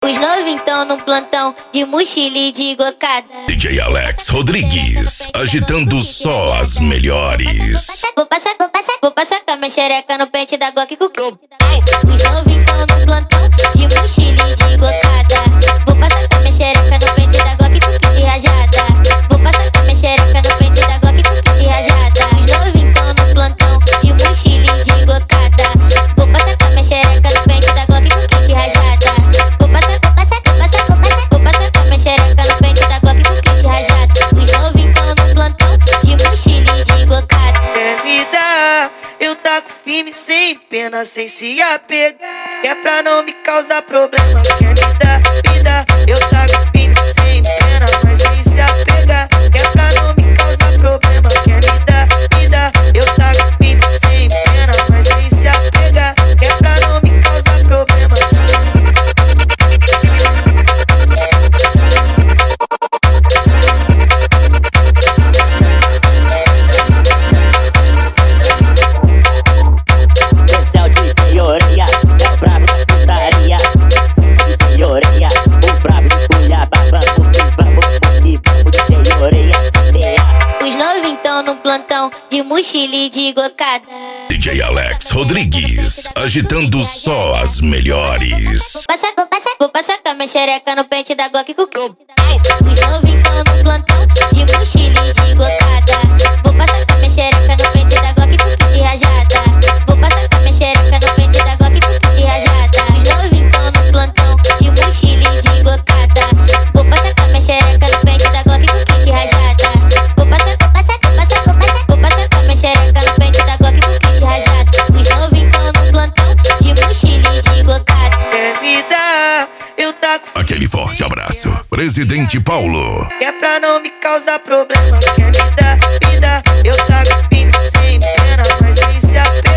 Os novinhos tão no plantão de mochila e de gocada. DJ Alex Rodrigues, agitando só as melhores. Vou passar com a minha xereca no pente da Glock com os novinhos tão no plantão de mochila e de gocada. Vou passar com a minha xereca no pente da Glock com kit rajada. Vou passar com a minha xereca no pente da Glock com kit rajada. Os novinhos tão no plantão de mochila e de gocada. Vou passar com a minha xereca no pente da Glock com kit rajada. Vou passar com a minha xereca no pente da Glock com kit rajada. Os novinhos tão no plantão de mochila e de gocada. Quer me dar, eu taco firme sem pena, sem se apegar. É pra não me causar problema. Quer me dar, eu taco firme sem pena, mas sem se apegar. É pra não me causar problema. Quer me dar, eu taco firme sem pena, mas sem se apegar. É pra não me causar problema. No plantão de mochila e de gocada. DJ Alex Rodrigues, agitando só as melhores. Vou passar com a minha xereca no pente da Glock com os novinhos tão no plantão de mochila e de gocada. Vou passar com a minha xereca no pente da Glock com kit rajada. Vou passar com a minha xereca no pente da Glock com kit rajada. Os novinhos tão no plantão de mochila e de gocada. Vou passar com a minha xereca no pente da Glock com kit rajada. Vou passar com a minha xereca no pente da Glock com kit rajada. Os novinhos tão no plantão de mochila e de gocada. Quer me dar, eu taco Aquele forte abraço, Presidente Paulo. é pra não me causar problema. Quer me dar, eu taco firme sem pena, mas sem se apegar.